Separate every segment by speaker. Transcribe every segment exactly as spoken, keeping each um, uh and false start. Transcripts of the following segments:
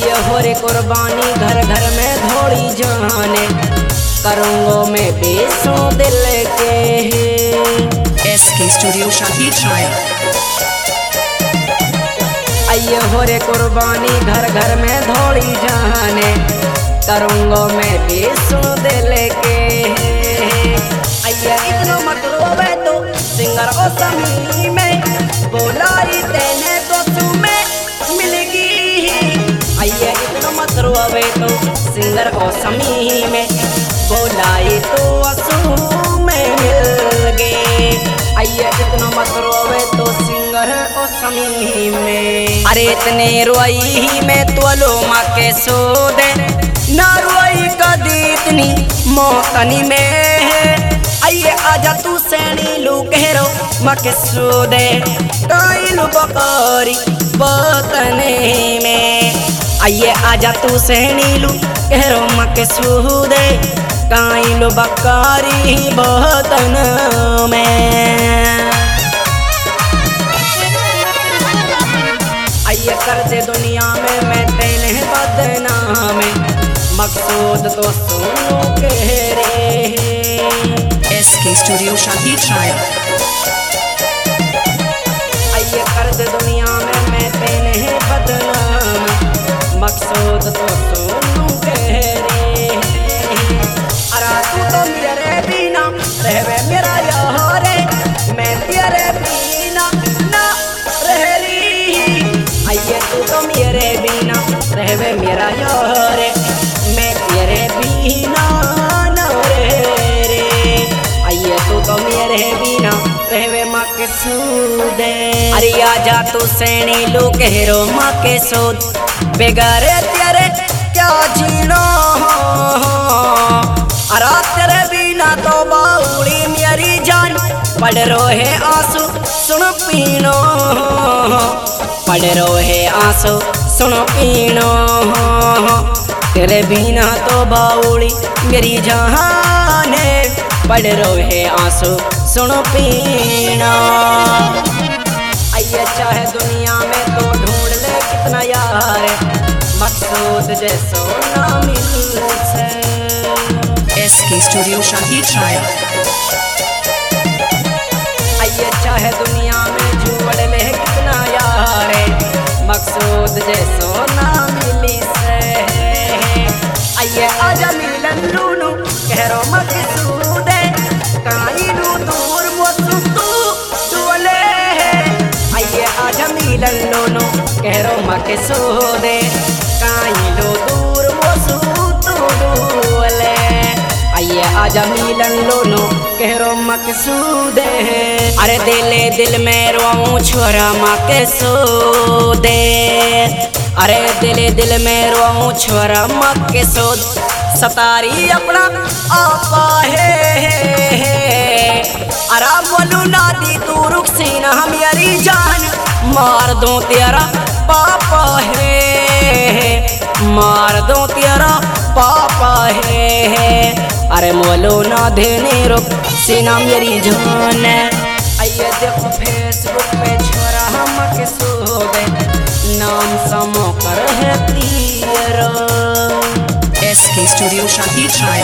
Speaker 1: आइए हो रे कुर्बानी घर घर में धोड़ी जाने, करूँगो मैं बेसों दिल के।
Speaker 2: एस के स्टूडियो शाहीद शायर।
Speaker 1: आइए हो रे कुर्बानी घर घर में धोड़ी जाने, करूँगो मैं बेसों दिल के। आइए इतना मत रोवे तो सिंगर ओ समी में, बोलाई तेने तो तुम्हें मिलेगी। आइए इतना मत रोवे तो सिंगर ओ समी में, बोलाई तो असू में मिल गए। आइए इतना मत रोवे तो सिंगर ओ समी में। अरे इतने रोई में तो लो माँ के सो दे, ना रोई कदी इतनी मौतनी में। आइए आजा तू सैनी लू कहरो माँ के सो दे, काई लू बकरी बतने में। आइए आजा तू सैनी लू कहरो माँ के सो दे, काई लू बकरी बतन में। आइए कर दे दुनिया में मैं तेने बदनाम, मकसूद तो सुनो कह रे।
Speaker 2: एस के स्टूडियो शाहीद शायर।
Speaker 1: आइए कर दे दुनिया में मैं तेने बदनाम, मकसूद तो सुनो कह रे। अरे तू तो मेरे बिना रहवे मेरा यारे, मैं तेरे बिना ना रहली। आइए तू तो मेरे बिना रहवे मेरा यारे, मैं तेरे बिना ना रह रे। आइए तू तो मेरे बिना रहवे माँ के सूद। अरे आजा तू सैनी लो कहरो माँ के सूद, बेगारे तेरे क्या जीना। अरे तेरे बिना तो बाउली मेरी जान, पड़ रोहे आंसू सुन पीनो, पड़ रोहे आंसू सुन पीनो। तेरे बिना तो बाउली मेरी जान, पड़ रोहे आंसू सुन पीना। आइए चाहे दुनिया में तो ढूंढ ले कितना यार, मकसूद जैसो ना मिल से।
Speaker 2: एस के स्टूडियो शाहीद शायर।
Speaker 1: आइए चाहे दुनिया में ढूंढ ले कितना यार, मकसूद जैसो ना मिली से। आइए आजा मिलन लूनू कहरो मकसूद, काई लू दूर मोसू तू डोले। आइए आजा मिलन लूनू कहरो मकसूद, काई लू दूर मोसू तू डोले। आइए आजा मिलन लोनो कहरो मकसूद। अरे दिले दिल में रोऊं छोरा माँ के सूद, अरे दिले दिल में रोऊं छोरा माँ के सूद। सतारी अपना आपा है, अरे बोलू ना दी तू रुखसी ना मेरी जान, मार दो तेरा पापा है, मार दो तेरा पापा है। अरे मोलो ना देने रुक सीना मेरी जान। आइए देखो फेसबुक पे छोरा हम के सोदे, नाम समो कर है तेरा।
Speaker 2: एस के स्टूडियो शाहीद शायर।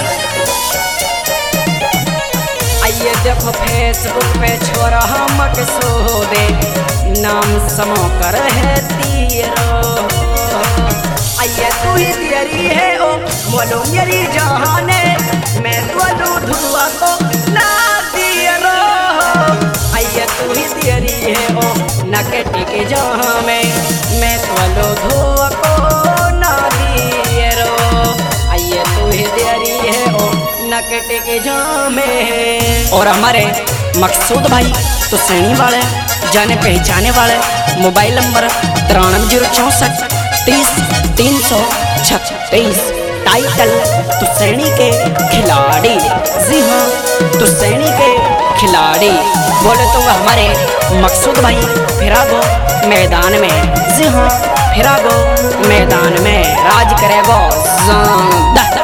Speaker 1: आइए देखो फेसबुक पे छोरा हम के सोदे, नाम समो कर है तेरा। आइए तू ही तेरी है ओ बोलो मेरी जाने, मैं तो धुआ को ना दिए रो। आइए तू ही तेरी है ओ नकटी के जहाँ में, मैं तो धुआ को ना दिए रो। आइए तू ही तेरी है ओ नकटी के जहाँ में। और हमारे मकसूद भाई तो सैनी वाले जाने पहचाने वाले, मोबाइल नंबर तिरानवे जीरो चौंसठ तीस तीन सौ छत्तीस। टाइटल तो सैनी के खिलाड़ी, जी हाँ तो सैनी के खिलाड़ी। बोले तो हमारे मकसूद भाई फिरा गो मैदान में, जी हाँ फिरा गो मैदान में, राज करेगो ज़िंदा।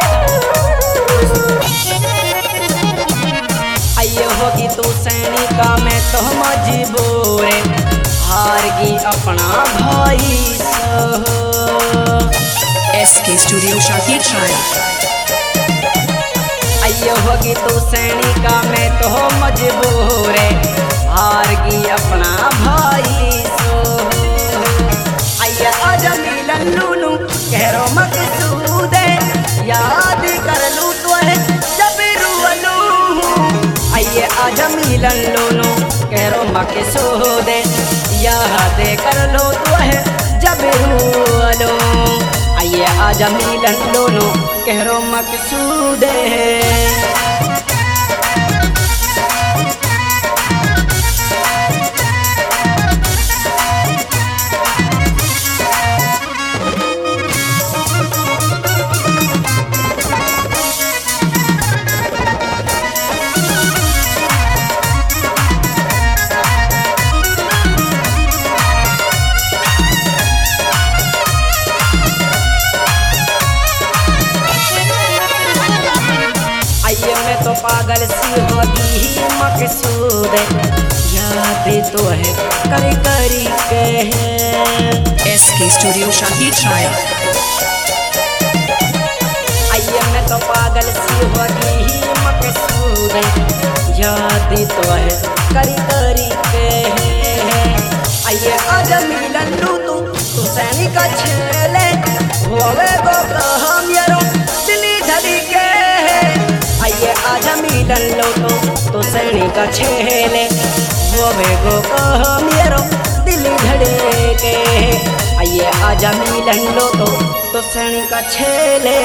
Speaker 1: आइए होगी तू सैनी का मैं तो मजबूर, हार गई अपना भाई सो।
Speaker 2: K Studio Shahid Shai.
Speaker 1: अयो होगी तू सैनिका में तो मजबूर है, हार गई अपना भाई सो। अया आजा मिलन लूनू कहरो मकसूद है, याद कर लू तो है जब रूलू। अये आजा मिलन लूनू कहरो मकसूद है, याद कर लो तो है जब रूलू। अये आजा मिलन लूनू कहरो मकसूद है। तो पागल सी होगी मकसूद याद तो है कर करी के है।
Speaker 2: S K Studio Shahid Shai.
Speaker 1: अये मैं तो पागल सी होगी मकसूद याद तो है कर करी के है। अये आजा मिलन लू तू तू सैनिक छेले होवे गो हम यारो दिल्ली धड़ी के। अये आजा मिलन लो तो तो सैनिक छेले होवे गो हम यारो दिल्ली धड़े के। अये आजा मिलन लो तो तो सैनिक छेले।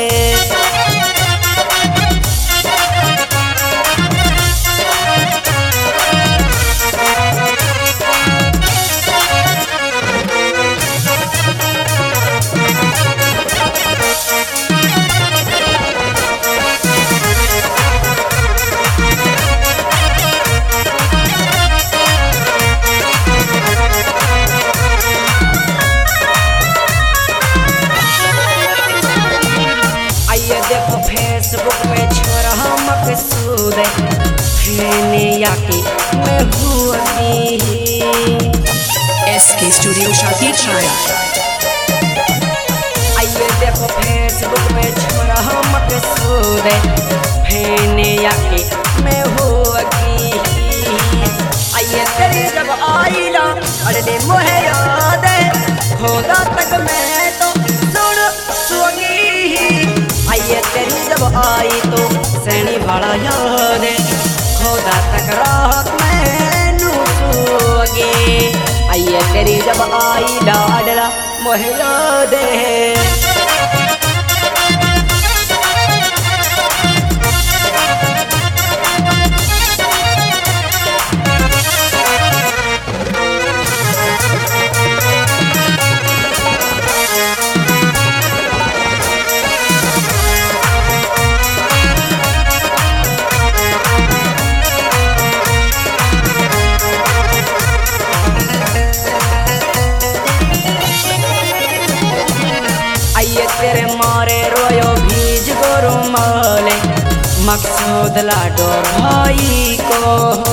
Speaker 1: देखो फेसबुक पे छोरा मकसूद फेने याकी मैं हुई।
Speaker 2: S K Studio Shahid Shai.
Speaker 1: आइए देखो फेसबुक पे छोरा मकसूद फेने याकी मैं हुई। आइए तेरी जब आईला अरे मोहे याद खोदा तक मैं तो सुन सुगी। आइए तेरी जब आई तो सैनी बड़ा याद खोदा तक रात में नूसोगे। आइए तेरी जब आई लाडला मोहे याद तेरे मारे रोयो भीज गोरो माले मकसूद लाडो भाई को।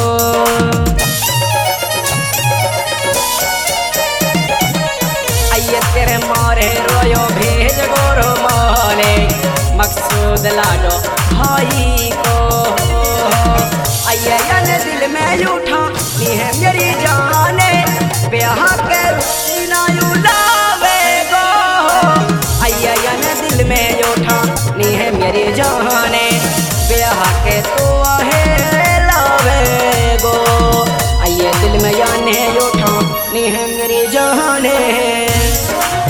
Speaker 1: आइए तेरे मारे रोयो भीज गोरो माले मकसूद लाडो भाई को। आइए याने दिल में उठा नी है मेरी जाने ब्याह के रुसीना लावे गो। आइया याने दिल में उठा नी है मेरी जाने ब्याह के तो है लावे गो। आइए दिल में याने उठा नी है मेरी जाने।